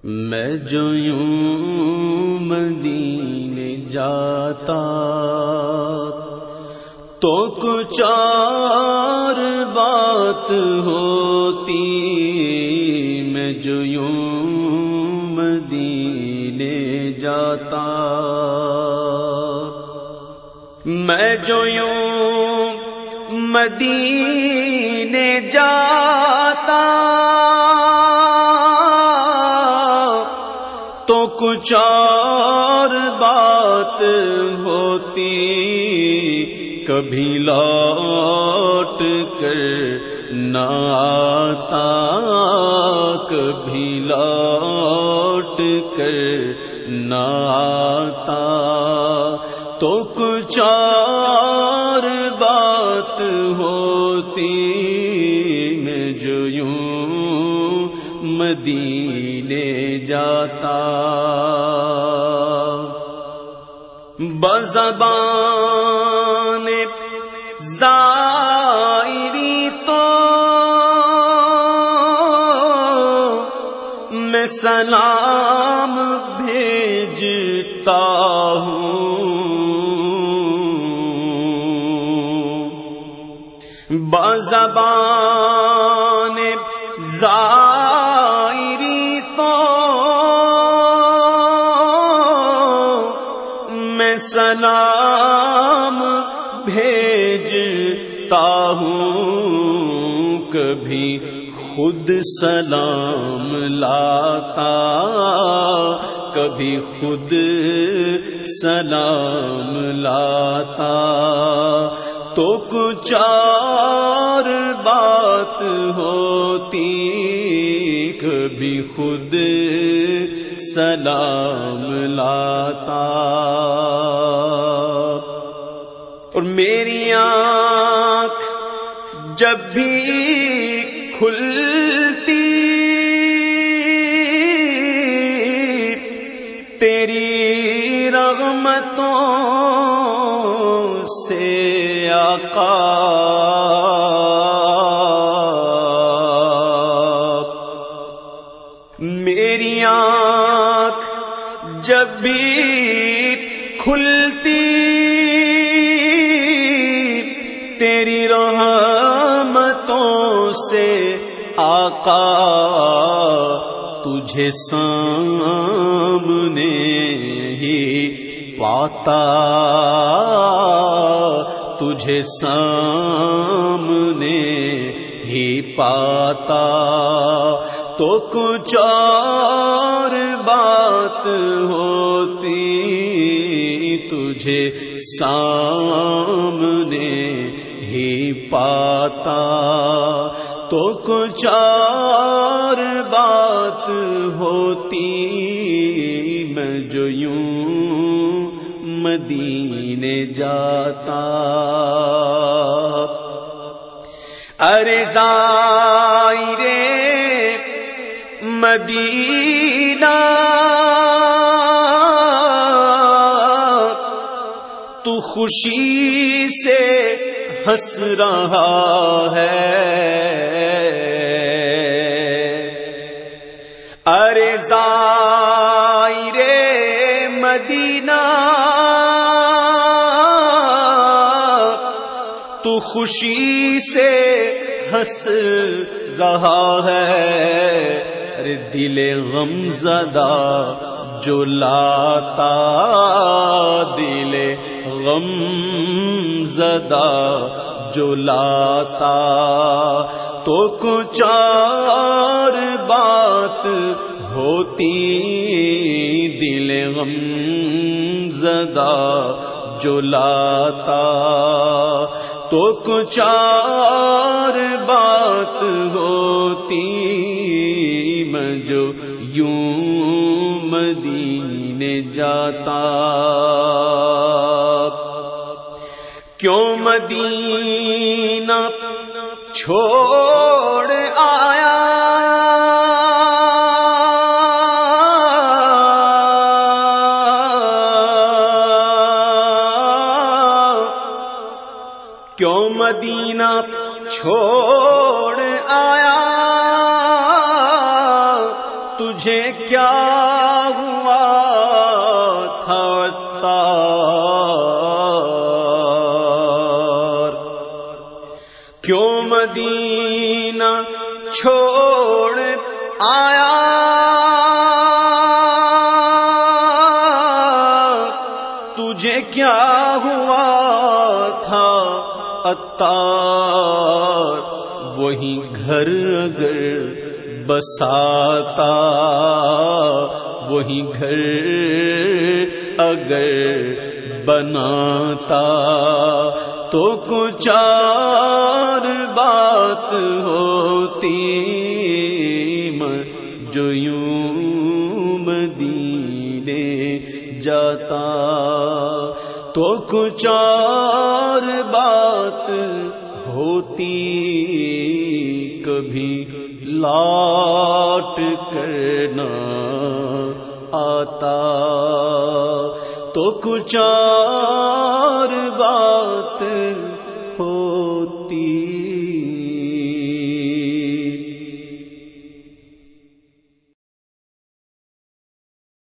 میں جو یوں مدینے جاتا تو کچھ اور بات ہوتی، میں جو یوں مدینے جاتا، میں جو یوں مدینے جاتا تو کچھ اور بات ہوتی، کبھی لوٹ کر نہ آتا، کبھی لوٹ کر نہ آتا، تو کچھ اور بات ہوتی، میں جو یوں مدینے جاتا۔ بزبان زائری تو میں سلام بھیجتا ہوں، بزبان زائری تو میں سلام بھیجتا ہوں، کبھی خود سلام لاتا، کبھی خود سلام لاتا، تو کچھ اور بات ہوتی، کبھی خود سلام لاتا۔ اور میری آنکھ جب بھی کھلتی تیری رحمتوں سے آقا، میری آنکھ جب بھی کھلتی تیری رحمتوں سے آقا، تجھے سامنے ہی پاتا، تجھے سامنے ہی پاتا، تو کچھ اور بات ہوتی، تجھے سامنے ہی پاتا، تو کچھ اور بات ہوتی، میں جو یوں مدینے جاتا۔ ارے زائرے مدینہ تو خوشی سے ہنس رہا ہے، ارے زائرے مدینہ تو خوشی سے ہنس رہا ہے، ارے دل غم زدہ جو لاتا، دل غم زدہ جو لاتا، تو کچھ اور بات ہوتی، دل غم زدہ جو لاتا، تو کچھ اور بات ہوتی، میں جو یوں مدینے جاتا۔ کیوں مدینہ چھوڑ آیا، کیوں مدینہ چھوڑ آیا، تجھے کیا ہوا تھا عطار، کیوں مدینہ چھوڑ آیا، تجھے کیا ہوا تھا عطار، وہی گھر اگر بساتا، وہی گھر اگر بناتا، تو کچھ اور بات ہوتی، جو یوں مدینے جاتا، تو کچھ اور بات ہوتی، کبھی لوٹ کر نہ آتا، تو کچھ اور بات ہوتی۔